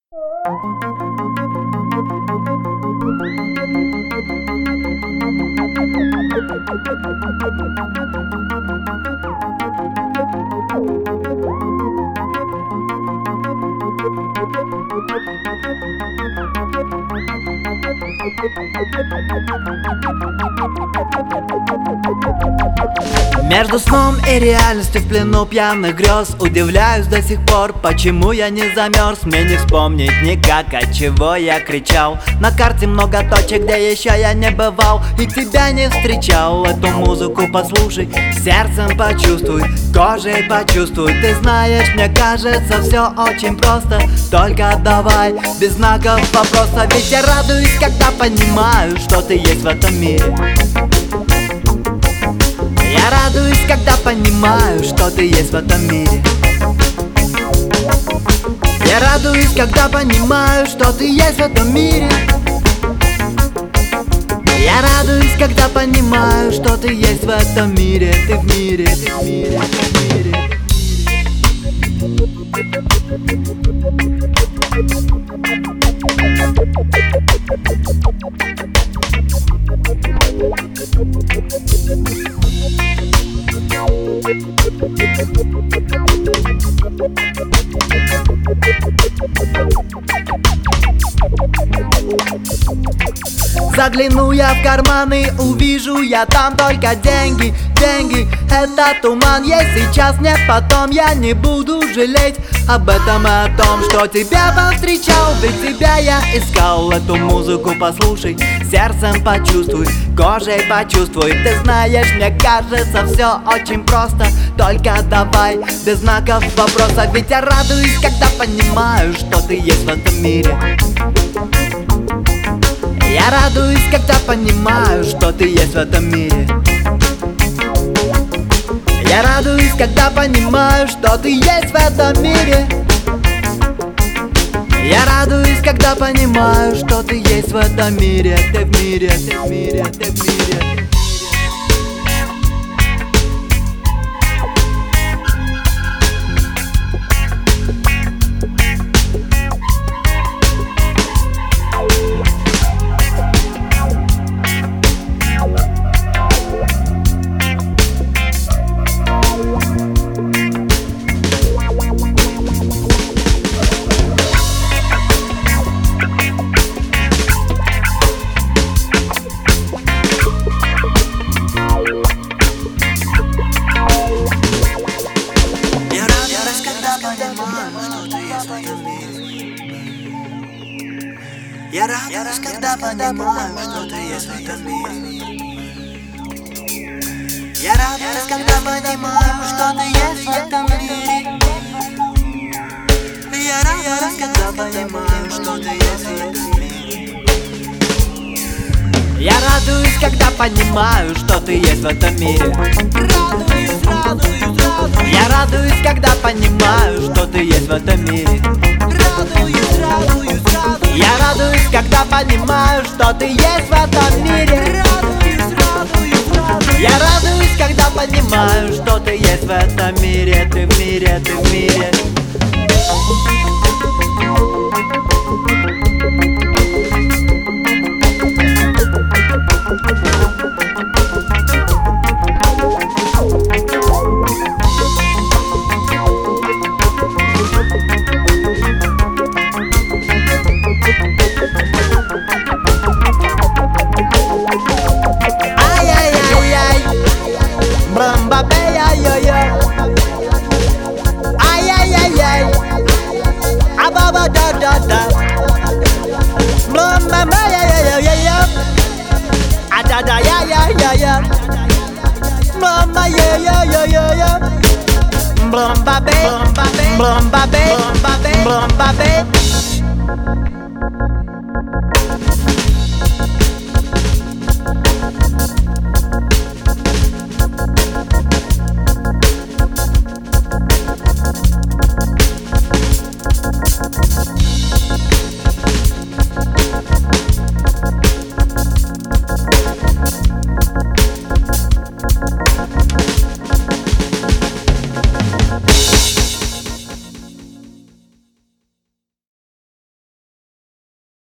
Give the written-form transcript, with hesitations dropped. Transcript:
Между сном и реальностью в плену пьяных грез удивляюсь до сих пор, почему я не замерз. Мне не вспомнить никак, от чего я кричал. На карте много точек, где еще я не бывал и тебя не встречал. Эту музыку послушай, сердцем почувствуй, кожей почувствуй. Ты знаешь, мне кажется, все очень просто. Только давай, без знаков вопроса. Ведь я радуюсь, когда понимаю, что ты есть в этом мире. Я радуюсь, когда понимаю, что ты есть в этом мире. Я радуюсь, когда понимаю, что ты есть в этом мире. Я радуюсь, когда понимаю, что ты есть в этом мире. Ты в мире, ты в мире, ты в мире. Загляну я в карманы, увижу я там только деньги. Деньги — это туман, есть сейчас, нет потом. Я не буду жалеть об этом и о том, что тебя повстречал. Ведь тебя я искал. Эту музыку послушай, сердцем почувствуй, кожей почувствуй. Ты знаешь, мне кажется, все очень просто. Только давай, без знаков вопроса. Ведь я радуюсь, когда понимаю, что ты есть в этом мире. Я радуюсь, когда понимаю, что ты есть в этом мире. Я радуюсь, когда понимаю, что ты есть в этом мире. Я радуюсь, когда понимаю, что ты есть в этом мире. Ты в мире, ты в мире, ты в мире. Я радуюсь, когда понимаю, что ты есть в этом мире. Я радуюсь, когда понимаю, что ты есть в этом мире. Я радуюсь, когда понимаю, что ты есть в этом мире. Я радуюсь, когда понимаю, что ты есть в этом мире. Радуюсь, радуюсь, радуюсь. Я радуюсь, когда понимаю, что ты есть в этом мире. Радуюсь, радуюсь, радуюсь. Я радуюсь, когда понимаю, что ты есть в этом мире. Радуюсь, радуюсь, радуюсь. Я радуюсь, когда понимаю, что ты есть в этом мире. Ты в мире, ты в мире. Blum, babe, blum, babe, blum, babe, blum, babe.